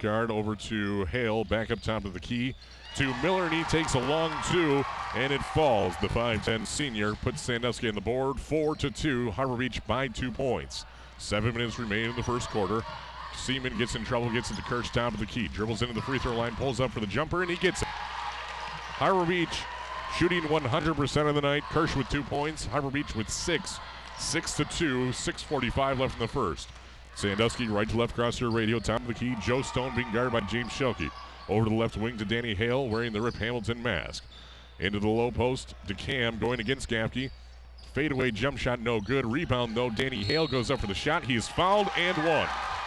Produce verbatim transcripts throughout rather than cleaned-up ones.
guard over to Hale, back up top of the key to Miller, and he takes a long two, and it falls. The five ten senior puts Sandusky on the board, four to two. Harbor Beach by two points. Seven minutes remain in the first quarter. Seaman gets in trouble, gets into Kirsch, top of the key, dribbles into the free throw line, pulls up for the jumper, and he gets it. Harbor Beach shooting one hundred percent of the night. Kirsch with two points. Harbor Beach with six. Six to two. six forty-five left in the first. Sandusky right to left across your radio. Top of the key. Joe Stone being guarded by James Shelkey. Over to the left wing to Danny Hale wearing the Rip Hamilton mask. Into the low post to Cam going against Gaffke. Fadeaway jump shot no good. Rebound though. Danny Hale goes up for the shot. He is fouled and one.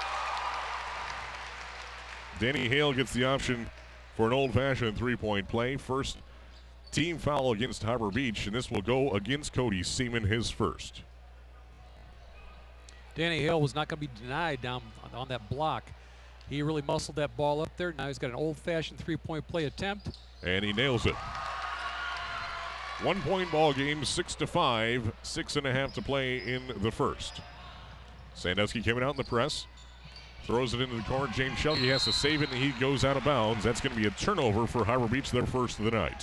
Danny Hale gets the option for an old-fashioned three-point play. First team foul against Harbor Beach, and this will go against Cody Seaman, his first. Danny Hale was not going to be denied down on that block. He really muscled that ball up there. Now he's got an old-fashioned three-point play attempt. And he nails it. One-point ball game, six to five. Six and a half to play in the first. Sandusky coming out in the press. Throws it into the corner. James Shelkey has to save it, and he goes out of bounds. That's going to be a turnover for Harbor Beach, their first of the night.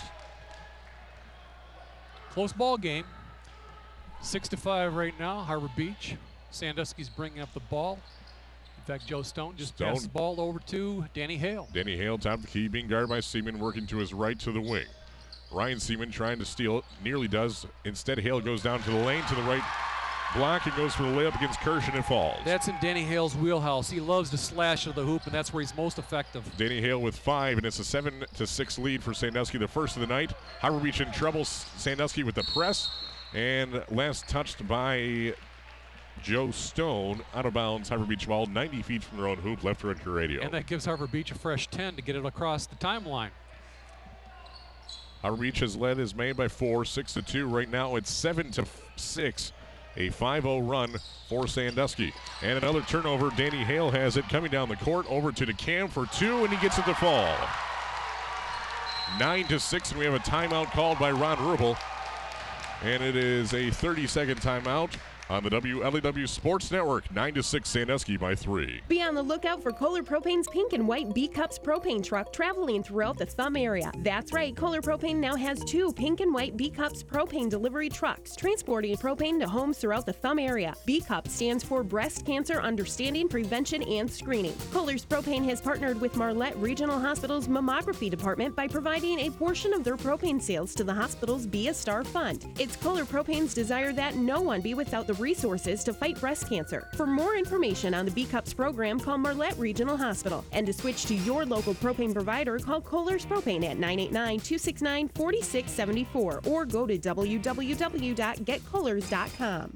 Close ball game. Six to five right now, Harbor Beach. Sandusky's bringing up the ball. In fact, Joe Stone just Stone. passed the ball over to Danny Hale. Danny Hale, top of the key, being guarded by Seaman, working to his right to the wing. Ryan Seaman trying to steal it, nearly does. Instead, Hale goes down to the lane, to the right block, and goes for the layup against Kirsch, and it falls. That's in Danny Hale's wheelhouse. He loves to slash to the hoop, and that's where he's most effective. Danny Hale with five, and it's a seven to six lead for Sandusky, the first of the night. Harbor Beach in trouble. Sandusky with the press, and last touched by Joe Stone, out of bounds. Harbor Beach ball, ninety feet from their own hoop, left to Red Radio. And that gives Harbor Beach a fresh ten to get it across the timeline. Harbor Beach has led as made by four, six to two. Right now it's seven to six. A five oh run for Sandusky. And another turnover. Danny Hale has it coming down the court over to DeCam for two, and he gets it to fall. Nine to six, and we have a timeout called by Ron Rubel. And it is a thirty-second timeout on the W L E W Sports Network. Nine to six, Sandusky by three. Be on the lookout for Kohler Propane's pink and white B-Cups propane truck traveling throughout the Thumb area. That's right, Kohler Propane now has two pink and white B-Cups propane delivery trucks transporting propane to homes throughout the Thumb area. B-Cup stands for Breast Cancer Understanding, Prevention, and Screening. Kohler's Propane has partnered with Marlette Regional Hospital's Mammography Department by providing a portion of their propane sales to the hospital's Be a Star Fund. It's Kohler Propane's desire that no one be without the resources to fight breast cancer. For more information on the B-Cups program, call Marlette Regional Hospital. And to switch to your local propane provider, call Kohler's Propane at nine eight nine, two six nine, four six seven four or go to w w w dot get kohlers dot com.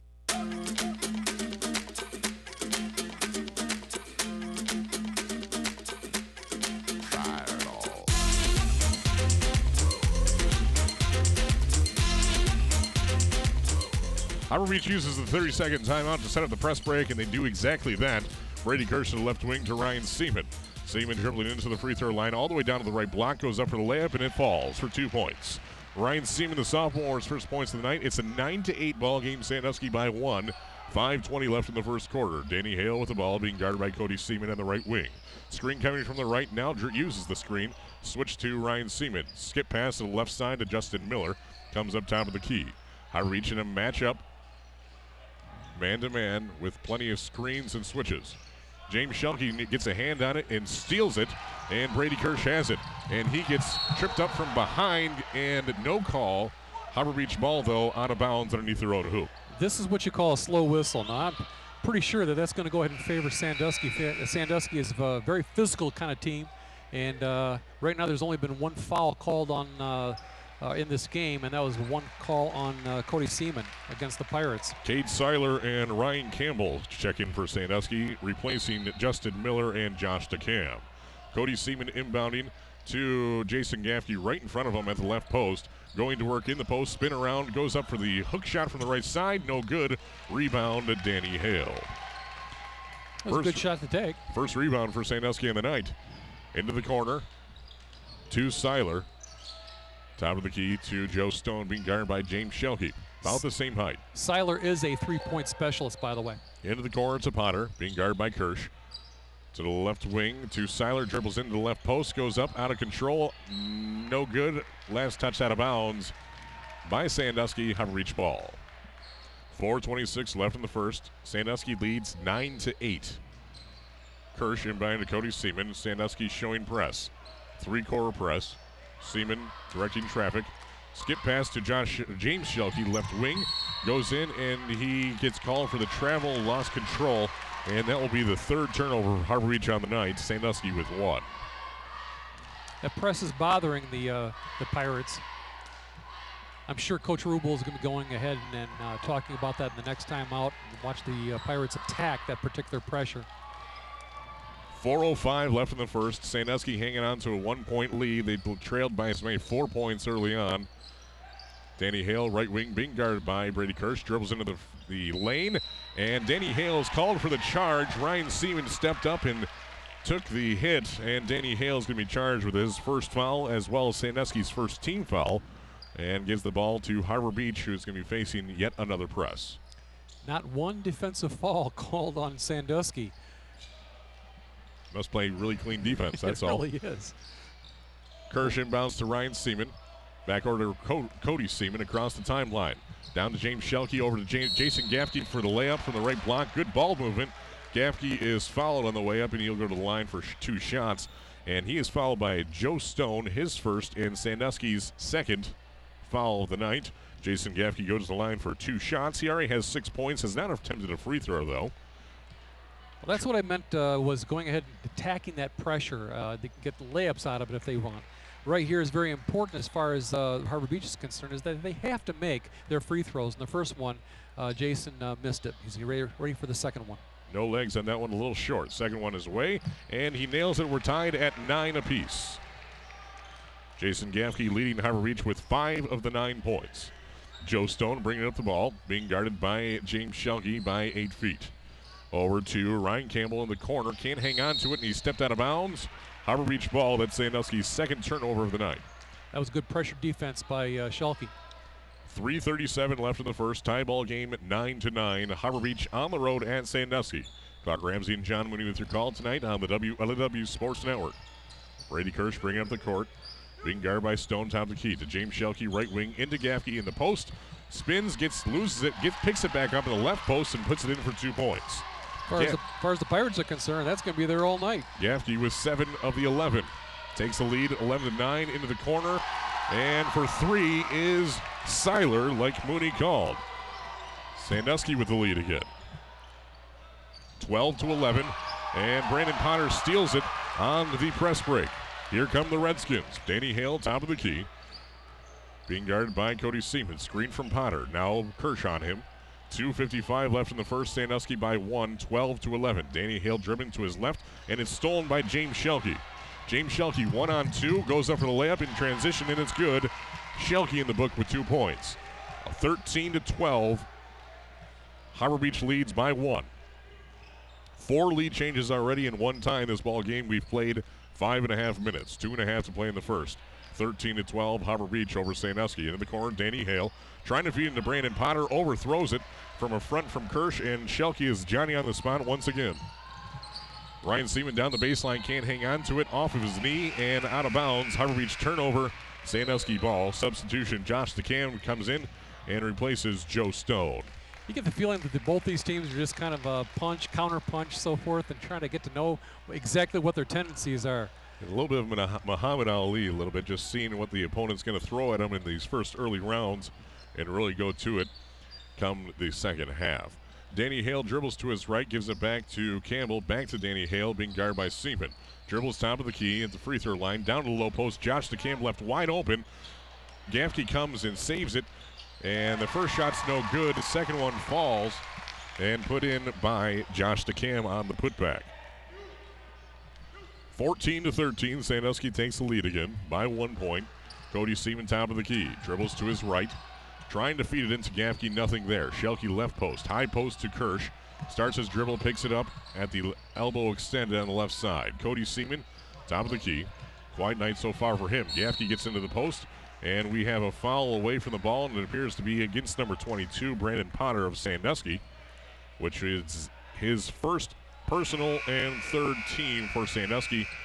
Harbor Beach uses the thirty-second timeout to set up the press break, and they do exactly that. Brady Kirsch to the left wing to Ryan Seaman. Seaman dribbling into the free throw line all the way down to the right block, goes up for the layup, and it falls for two points. Ryan Seaman, the sophomore, his first points of the night. It's a nine to eight ball game, Sandusky by one. five twenty left in the first quarter. Danny Hale with the ball, being guarded by Cody Seaman on the right wing. Screen coming from the right, now Drew uses the screen. Switch to Ryan Seaman. Skip pass to the left side to Justin Miller. Comes up top of the key. Harbor Beach in a matchup. Man-to-man with plenty of screens and switches. James Shelkey gets a hand on it and steals it, and Brady Kirsch has it. And he gets tripped up from behind, and no call. Harbor Beach ball, though, out of bounds underneath their own hoop. This is what you call a slow whistle. Now, I'm pretty sure that that's going to go ahead and favor Sandusky. Sandusky is a very physical kind of team, and uh, right now there's only been one foul called on uh, Uh, in this game, and that was one call on uh, Cody Seaman against the Pirates. Cade Seiler and Ryan Campbell check in for Sandusky, replacing Justin Miller and Josh DeCam. Cody Seaman inbounding to Jason Gaffke right in front of him at the left post. Going to work in the post, spin around, goes up for the hook shot from the right side. No good. Rebound to Danny Hale. That was a good shot to take. First rebound for Sandusky in the night. Into the corner to Seiler. Top of the key to Joe Stone, being guarded by James Shelkey. About the same height. Seiler is a three-point specialist, by the way. Into the corner to Potter, being guarded by Kirsch. To the left wing, to Seiler, dribbles into the left post, goes up, out of control, no good. Last touch out of bounds by Sandusky, Harvard Beach ball. four twenty-six left in the first. Sandusky leads nine to eight. Kirsch inbound to Cody Seaman. Sandusky showing press. Three-quarter press. Seaman directing traffic. Skip pass to Josh James Shelkey, left wing. Goes in, and he gets called for the travel, lost control. And that will be the third turnover for Harvard Beach on the night. Sandusky with one. That press is bothering the uh, the Pirates. I'm sure Coach Rubel is going to be going ahead and, and uh, talking about that in the next time out and watch the uh, Pirates attack that particular pressure. four oh five left in the first. Sandusky hanging on to a one-point lead. They trailed by as many four points early on. Danny Hale, right wing, being guarded by Brady Kirsch, dribbles into the, the lane, and Danny Hale is called for the charge. Ryan Seaman stepped up and took the hit, and Danny Hale is going to be charged with his first foul as well as Sandusky's first team foul, and gives the ball to Harbor Beach, who's going to be facing yet another press. Not one defensive foul called on Sandusky. Must play really clean defense, that's it all. It really is. Kirsch inbounds to Ryan Seaman. Back over to Co- Cody Seaman across the timeline. Down to James Shelkey, over to James, Jason Gaffke for the layup from the right block. Good ball movement. Gaffke is fouled on the way up, and he'll go to the line for sh- two shots. And he is fouled by Joe Stone, his first and Sandusky's second foul of the night. Jason Gaffke goes to the line for two shots. He already has six points, has not attempted a free throw, though. Well, that's what I meant uh, was going ahead and attacking that pressure. Uh, they can get the layups out of it if they want. Right here is very important as far as uh, Harbor Beach is concerned, is that they have to make their free throws. In the first one, uh, Jason uh, missed it. He's ready, ready for the second one. No legs on that one, a little short. Second one is away, and he nails it. We're tied at nine apiece. Jason Gaffke leading Harbor Beach with five of the nine points. Joe Stone bringing up the ball, being guarded by James Shelkey by eight feet. Over to Ryan Campbell in the corner. Can't hang on to it, and he stepped out of bounds. Harbor Beach ball. That's Sandusky's second turnover of the night. That was good pressure defense by uh, Shelkey. three thirty-seven left in the first. Tie ball game at nine to nine. Harbor Beach on the road at Sandusky. Clark Ramsey and John Mooney with your call tonight on the W L A W Sports Network. Brady Kirsch bringing up the court. Being guarded by Stone, top of the key to James Shelkey, right wing into Gaffke in the post. Spins, gets loses it, gets picks it back up in the left post and puts it in for two points. As far, Yeah. as, the, as far as the Pirates are concerned, that's going to be there all night. Gaffke with seven of the eleven. Takes the lead eleven to nine into the corner. And for three is Seiler, like Mooney called. Sandusky with the lead again. twelve to eleven. And Brandon Potter steals it on the press break. Here come the Redskins. Danny Hale, top of the key. Being guarded by Cody Seaman. Screen from Potter. Now Kirsch on him. two fifty-five left in the first. Sandusky by one, twelve to eleven. Danny Hale dribbling to his left, and it's stolen by James Shelkey. James Shelkey one on two, goes up for the layup in transition, and it's good. Shelkey in the book with two points. thirteen to twelve. Harbor Beach leads by one. Four lead changes already in one time this ball game. We've played five and a half minutes. Two and a half to play in the first. thirteen to twelve, Harbor Beach over Sandusky. Into the corner, Danny Hale trying to feed into Brandon Potter, overthrows it from a front from Kirsch, and Shelkey is Johnny on the spot once again. Ryan Seaman down the baseline, can't hang on to it, off of his knee and out of bounds. Harbor Beach turnover, Sandusky ball. Substitution, Josh DeCam comes in and replaces Joe Stone. You get the feeling that the, both these teams are just kind of a punch, counter punch, so forth, and trying to get to know exactly what their tendencies are. A little bit of Mah- Muhammad Ali, a little bit, just seeing what the opponent's going to throw at him in these first early rounds and really go to it come the second half. Danny Hale dribbles to his right, gives it back to Campbell, back to Danny Hale, being guarded by Seaman. Dribbles top of the key at the free throw line, down to the low post. Josh DeCam left wide open. Gaffke comes and saves it, and the first shot's no good. The second one falls and put in by Josh DeCam on the putback. fourteen to thirteen, Sandusky takes the lead again by one point. Cody Seaman top of the key, dribbles to his right, trying to feed it into Gaffke, nothing there. Shelkey left post, high post to Kirsch, starts his dribble, picks it up at the elbow extended on the left side. Cody Seaman, top of the key. Quiet night so far for him. Gaffke gets into the post, and we have a foul away from the ball, and it appears to be against number twenty-two, Brandon Potter of Sandusky, which is his first personal and third team for Sandusky.